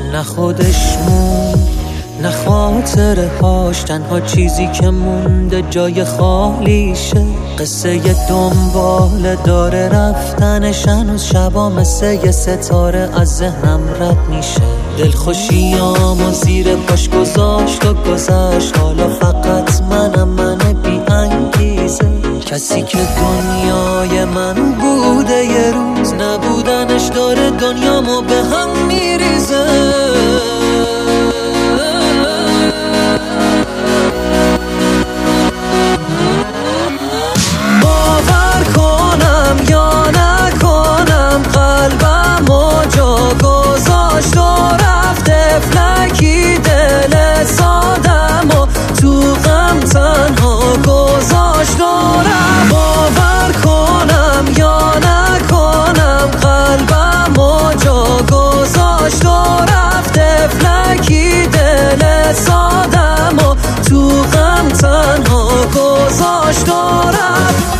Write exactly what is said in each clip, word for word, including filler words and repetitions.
نه خودش موند نه خاطره هاش، تنها چیزی که مونده جای خالیشه. قصه ی دنباله داره رفتنش، هنوز شبا مثل یه ستاره از ذهنم رد میشه. دلخوشیامو زیر پاش گذاشت و گذشت، حالا فقط منم من بی انگیزه. کسی که دنیای من بوده یه روز، نبودنش داره دنیامو به هم میریزه. باور کنم یا نکنم، قلبمو جا گذاشت و رفت فلکی دل سادمو تو غم تنها گذاشت و رفت. باور کنم یا نکنم، قلبمو جا گذاشت و رفت فلکی دل سادمو تو غم تنها گذاشت و رفت.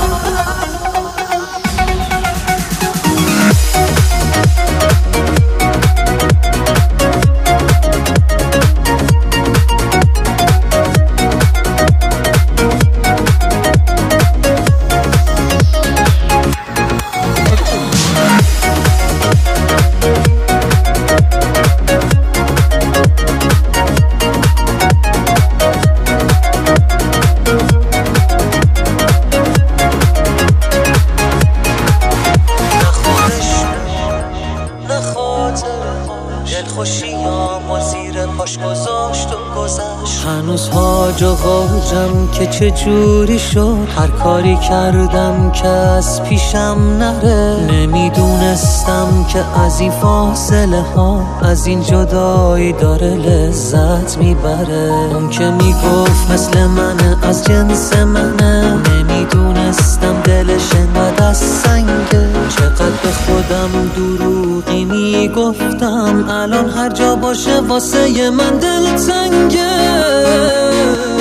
دلخوشیامو زیر پاش گذاشت و گذشت. هنوز هاج و واجم که چه جوری شد، هر کاری کردم که از پیشم نره. نمیدونستم که از این فاصله ها، از این جدایی داره لذت میبره. اون که میگفت مثل منه از جنس منه، نمیدونستم دلش انقدر از سنگه. چقدر به خودم دروغی میگفتم، الان هر جا باشه واسه من دل تنگه.